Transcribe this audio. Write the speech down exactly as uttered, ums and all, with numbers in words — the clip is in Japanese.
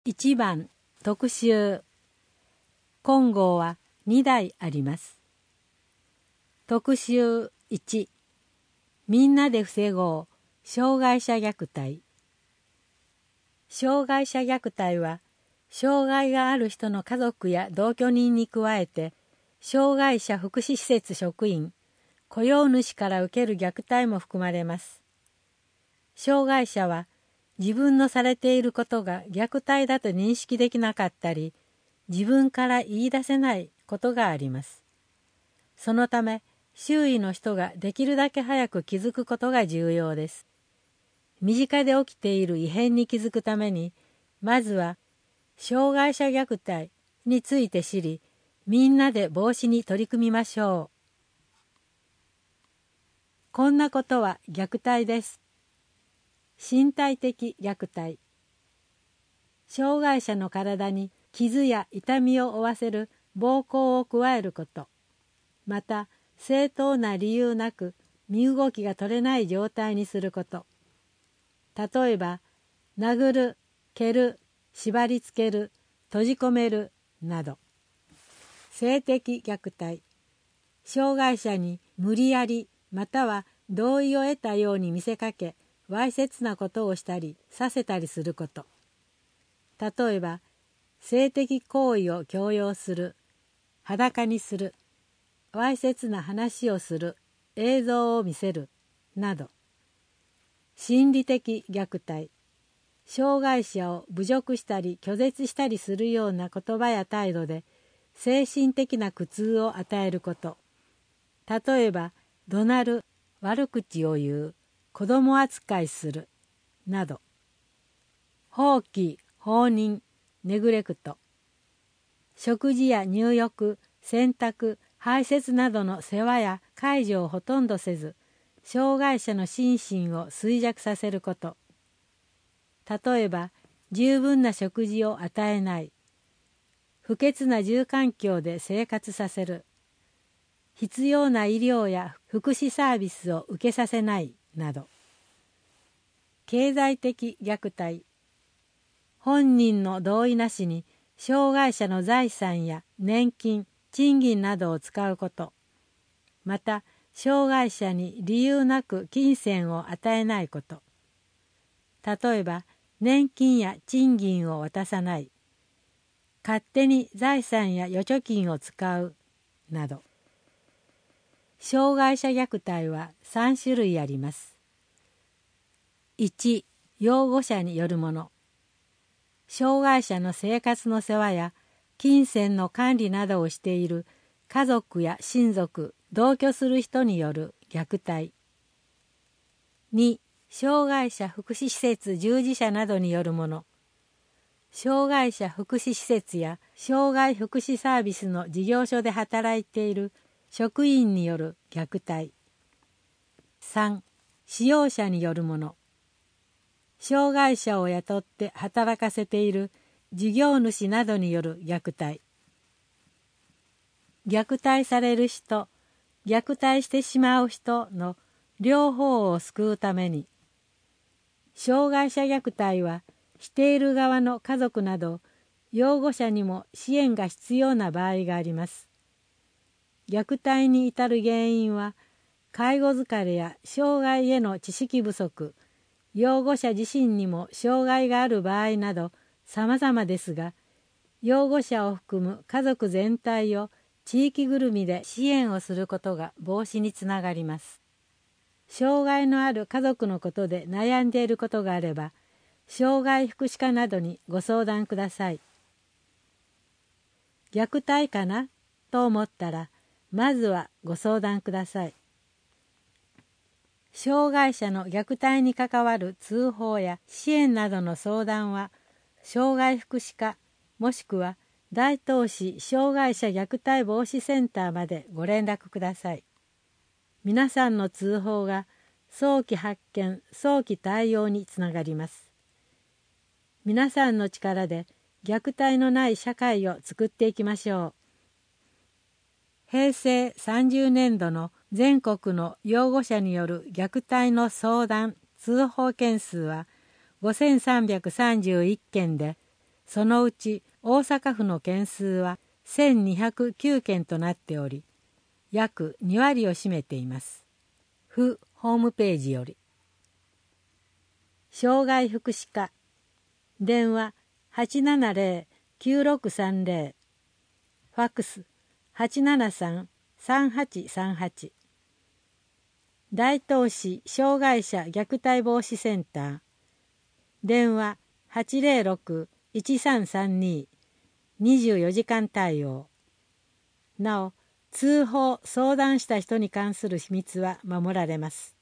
いちばん特集。金剛はにだいあります。特集いち、みんなで防ごう障害者虐待。障害者虐待は、障害がある人の家族や同居人に加えて、障害者福祉施設職員、雇用主から受ける虐待も含まれます。障害者は、自分のされていることが虐待だと認識できなかったり、自分から言い出せないことがあります。そのため、周囲の人ができるだけ早く気づくことが重要です。身近で起きている異変に気づくために、まずは、障害者虐待について知り、みんなで防止に取り組みましょう。こんなことは虐待です。身体的虐待。障害者の体に傷や痛みを負わせる暴行を加えること。また、正当な理由なく身動きが取れない状態にすること。例えば、殴る、蹴る、縛り付ける、閉じ込めるなど。性的虐待。障害者に無理やりまたは同意を得たように見せかけ、わいせつなことをしたりさせたりすること。例えば、性的行為を強要する、裸にする、わいせつな話をする、映像を見せる、など。心理的虐待。障害者を侮辱したり拒絶したりするような言葉や態度で、精神的な苦痛を与えること。例えば、怒鳴る、悪口を言う、子供扱いする、など。放棄、放任、ネグレクト。食事や入浴、洗濯、排泄などの世話や介助をほとんどせず、障害者の心身を衰弱させること。例えば、十分な食事を与えない。不潔な住環境で生活させる。必要な医療や福祉サービスを受けさせないなど。経済的虐待。本人の同意なしに障害者の財産や年金、賃金などを使うこと。また、障害者に理由なく金銭を与えないこと。例えば、年金や賃金を渡さない。勝手に財産や預貯金を使うなど。障害者虐待はさん種類あります。いち、養護者によるもの。障害者の生活の世話や金銭の管理などをしている家族や親族、同居する人による虐待。に、障害者福祉施設従事者などによるもの。障害者福祉施設や障害福祉サービスの事業所で働いている職員による虐待。さん、使用者によるもの。障害者を雇って働かせている事業主などによる虐待。虐待される人、虐待してしまう人の両方を救うために、障害者虐待はしている側の家族など養護者にも支援が必要な場合があります。虐待に至る原因は、介護疲れや障害への知識不足、養護者自身にも障害がある場合など様々ですが、養護者を含む家族全体を地域ぐるみで支援をすることが防止につながります。障害のある家族のことで悩んでいることがあれば、障害福祉課などにご相談ください。虐待かなと思ったら、まずはご相談ください。障害者の虐待に関わる通報や支援などの相談は、障害福祉課もしくは大東市障害者虐待防止センターまでご連絡ください。皆さんの通報が早期発見、早期対応につながります。皆さんの力で虐待のない社会を作っていきましょう。へいせいさんじゅうねんどの全国の養護者による虐待の相談・通報件数はごせんさんびゃくさんじゅういっけんで、 そのうち大阪府の件数はせんにひゃくきゅうけんとなっており、約にわりを占めています。府ホームページより。障害福祉課電話 はちななゼロ きゅうろくさんゼロ ファックス はちななさん さんはちさんはち。大東市障害者虐待防止センター電話 はちゼロろく いちさんさんに にじゅうよじかん対応。なお、通報・相談した人に関する秘密は守られます。